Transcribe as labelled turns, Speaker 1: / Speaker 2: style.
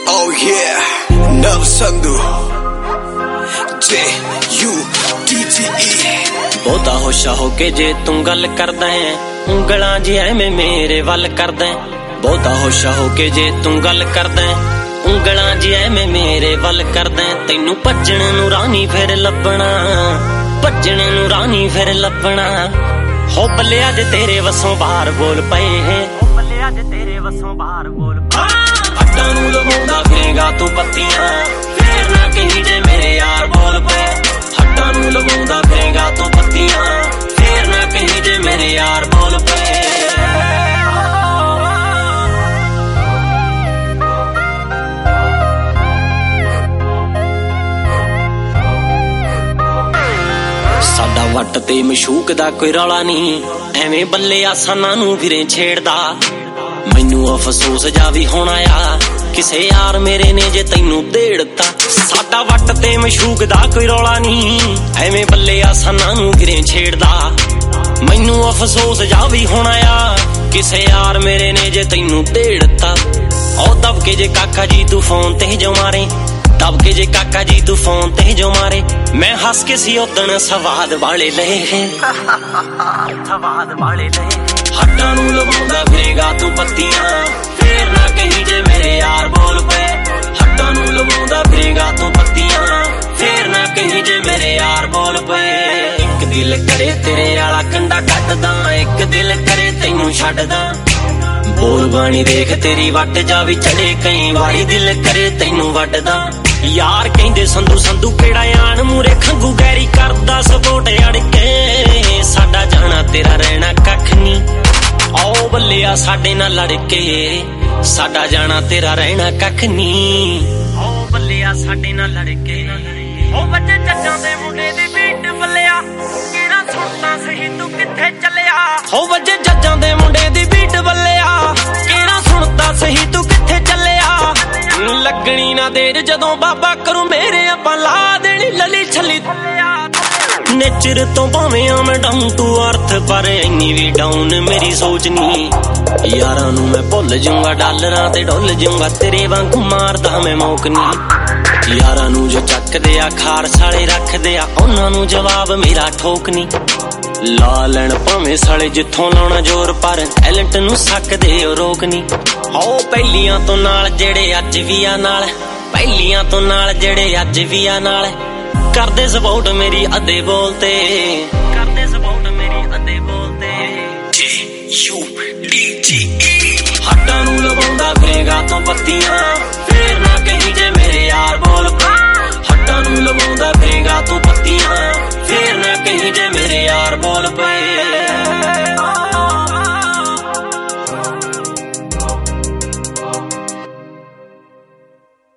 Speaker 1: Oh yeah, ਨਵ Sandhu J-U-D-T-E।
Speaker 2: ਬਹੁਤਾ ਹੋਸ਼ਾ ਹੋ ਕੇ ਜੇ ਤੂੰ ਗੱਲ ਕਰਦਾ ਹੈ, ਉਂਗਲਾਂ ਜੀ ਐਵੇਂ ਮੇਰੇ ਵੱਲ ਕਰਦਾ ਹੈ। ਬਹੁਤਾ ਹੋਸ਼ਾ ਹੋ ਕੇ ਜੇ ਤੂੰ ਗੱਲ ਕਰਦਾ ਹੈ, ਉਂਗਲਾਂ ਜੀ ਐਵੇਂ ਮੇਰੇ ਵੱਲ ਕਰਦਾ ਹੈ। ਤੈਨੂੰ ਭੱਜਣ ਨੂੰ ਰਾਣੀ ਫਿਰ ਲੱਭਣਾ, ਭੱਜਣ ਨੂੰ ਰਾਣੀ ਫਿਰ ਲੱਭਣਾ। ਹੋ ਬੱਲਿਆ ਜੇ ਤੇਰੇ ਵਸੋਂ ਬਾਹਰ ਬੋਲ ਪਏ, ਹੋ ਬੱਲਿਆ ਜੇ ਤੇਰੇ ਵਸੋਂ ਬਾਹਰ ਬੋਲ ਪਏ। ਹੱਡਾਂ ਨੂੰ ਲਵਾਉਂਦਾ ਫਿਰੇਗਾ ਤੂੰ ਪੱਤੀਆਂ, ਫੇਰ ਨਾ ਕਹੀਂ ਜੇ ਮੇਰੇ ਯਾਰ ਬੋਲ ਪਏ। ਹੱਡਾਂ ਨੂੰ ਲਵਾਉਂਦਾ ਫਿਰੇਗਾ ਤੂੰ ਪੱਤੀਆਂ, ਫੇਰ ਨਾ ਕਹੀਂ ਜੇ ਮੇਰੇ ਯਾਰ ਬੋਲ ਪਏ। ਸਾਡਾ ਵੱਟ ਤੇ ਮਸ਼ੂਕ ਦਾ ਕੋਈ ਰੌਲਾ ਨਹੀਂ, ਐਵੇਂ ਬੱਲੇ ਆਸਾਨਾਂ ਨੂੰ ਫਿਰੇ ਛੇੜਦਾ। ਮੈਨੂੰ ਅਫਸੋਸ ਜਾ ਵੀ ਹੋਣਾ ਆ, ਕਿਸੇ ਯਾਰ ਮੇਰੇ ਨੇ ਜੇ ਤੈਨੂੰ ਦੇੜਤਾ। ਸਾਡਾ ਵੱਟ ਤੇ ਮਸ਼ੂਕ ਦਾ ਕੋਈ ਰੌਲਾ ਨਹੀਂ, ਐਵੇਂ ਬੱਲੇ ਆਸਾਨਾਂ ਨੂੰ ਫਿਰੇ ਛੇੜਦਾ। ਮੈਨੂੰ ਅਫਸੋਸ ਜਾ ਵੀ ਹੋਣਾ ਆ, ਕਿਸੇ ਯਾਰ ਮੇਰੇ ਨੇ ਜੇ ਤੈਨੂੰ ਦੇੜਤਾ। ਉਹ ਦਬ ਕੇ ਜੇ ਕਾਕਾ ਜੀ ਤੂੰ ਫੋਨ ਤੇ ਜੋ ਮਾਰੇ, ਦਬ ਕੇ ਜੇ ਕਾਕਾ ਜੀ ਤੂੰ ਫੋਨ ਤੇ ਜੋ ਮਾਰੇ। ਮੈਂ ਹੱਸ ਕੇ ਸੀ ਉਦਣ ਸਵਾਦ ਵਾਲੇ ਲਏ, ਸਵਾਦ ਵਾਲੇ ਲਏ। ਹੱਡਾਂ ਨੂੰ ਲਵਾਉਂਦਾ ਫਿਰੇਗਾ ਤੂੰ ਪੱਤੀਆਂ, ਫੇਰ ਨਾ ਕਹੀਂ ਜੇ ਮੇਰੇ ਯਾਰ ਬੋਲ ਪਏ। ਹੱਡਾਂ ਨੂੰ ਲਵਾਉਂਦਾ ਫਿਰੇਗਾ ਤੂੰ ਪੱਤੀਆਂ, ਫੇਰ ਨਾ ਕਹੀਂ ਜੇ ਮੇਰੇ ਯਾਰ ਬੋਲ ਪਏ। ਇੱਕ ਦਿਲ ਕਰੇ ਤੇਰੇ ਵਾਲਾ ਕੰਡਾ ਕੱਟਦਾ, ਇੱਕ ਦਿਲ ਕਰੇ ਤੈਨੂੰ ਛੱਡਦਾ। ਬੋਲ ਬਾਣੀ ਦੇਖ ਤੇਰੀ ਵੱਟ ਜਾ ਵੀ ਚੜੇ, ਕਈ ਵਾਰੀ ਦਿਲ ਕਰੇ ਤੈਨੂੰ ਵੱਢਦਾ। ਯਾਰ ਕਹਿੰਦੇ ਸੰਧੂ ਸੰਧੂ ਕਿਹੜਾ ਆਣ ਮੂਰੇ ਖੰਗੂ ਗੈਰੀ ਕਰਦਾ ਸਪੋਰਟ ਅੜ ਕੇ। ਸਾਡਾ ਜਾਣਾ ਤੇਰਾ ਰਹਿਣਾ ਕੱਖ ਨੀ, ਆਓ ਬੱਲਿਆ ਸਾਡੇ ਨਾਲ ਲੜ ਕੇ। ਸਾਡਾ ਜਾਣਾ ਤੇਰਾ ਰਹਿਣਾ ਕੱਖ ਨੀ, ਆਓ ਬੱਲਿਆ ਸਾਡੇ ਨਾਲ ਲੜ ਕੇ। ਉਹ ਬੱਚੇ ਜੱਜਾਂ ਦੇ ਮੁੰਡੇ ਦੀ ਬੀਟ ਬੱਲਿਆ, ਕਿਹੜਾ ਸੁਣਦਾ ਸਹੀ ਤੂੰ ਕਿੱਥੇ ਚੱਲਿਆ। ਹੋ ਬੱਚੇ ਜੱਜਾਂ ਦੇ ਮੁੰਡੇ ਦੀ ਬੀਟ ਬੱਲਿਆ, ਕਿਹੜਾ ਸੁਣਦਾ ਸਹੀ ਤੂੰ ਕਿੱਥੇ ਚੱਲਿਆ। ਲੱਗਣੀ ਨਾ ਦੇਰ ਜਦੋਂ ਬਾਬਾ ਕਰੂ ਮੇਰੇ, ਆਪਾਂ ਲਾ ਦੇਣੀ ਲਲੀ ਛੱਲੀ। ਨੇਚਰ ਤੋਂ ਭਾਵੇਂ ਆ ਮੈਂ ਡਾਊਨ ਟੂ ਅਰਥ, ਪਰ ਇੰਨੀ ਵੀ ਡਾਊਨ ਮੇਰੀ ਸੋਚ ਨਹੀਂ। ਯਾਰਾਂ ਨੂੰ ਮੈਂ ਭੁੱਲ ਜਾਊਂਗਾ, ਡਾਲਰਾਂ ਤੇ ਡੁੱਲ ਜਾਊਂਗਾ, ਤੇਰੇ ਵਾਂਗੂ ਮਾਰਦਾ ਮੈਂ ਮੌਕ ਨਹੀਂ। ਯਾਰਾਂ ਨੂੰ ਜੋ ਚੱਕਦੇ ਆ ਖਾਰ ਸਾਲੇ ਰੱਖਦੇ ਆ, ਉਹਨਾਂ ਨੂੰ ਜਵਾਬ ਮੇਰਾ ਠੋਕ ਨਹੀਂ। ਲਾ ਲੈਣ ਭਾਵੇਂ ਸਾਲੇ ਜਿੱਥੋਂ ਲਾਉਣਾ ਜ਼ੋਰ, ਪਰ ਟੈਲੈਂਟ ਨੂੰ ਸਕਦੇ ਉਹ ਰੋਕ ਨਹੀਂ। ਆਓ ਪਹਿਲੀਆਂ ਤੋਂ ਨਾਲ ਜਿਹੜੇ ਅੱਜ ਵੀ ਆ ਨਾਲ, ਪਹਿਲੀਆਂ ਤੋਂ ਨਾਲ ਜਿਹੜੇ ਅੱਜ ਵੀ ਆ ਨਾਲ। ਕਰਦੇ ਸਪੋਰਟ ਮੇਰੀ ਅੱਧੇ ਬੋਲਤੇ, ਕਰਦੇ ਸਪੋਰਟ ਮੇਰੀ ਅੱਧੇ ਬੋਲਤੇ। J-U-D-T-E। ਹੱਡਾਂ ਨੂੰ ਲਵਾਉਂਦਾ ਫਿਰੇਗਾ ਤੂੰ ਪੱਤੀਆਂ, ਫੇਰ ਨਾ ਕਹੀਂ ਜੇ ਮੇਰੇ ਯਾਰ ਬੋਲ ਪਏ। ਹੱਡਾਂ ਨੂੰ ਲਵਾਉਂਦਾ ਫਿਰੇਗਾ ਤੂੰ ਪੱਤੀਆਂ,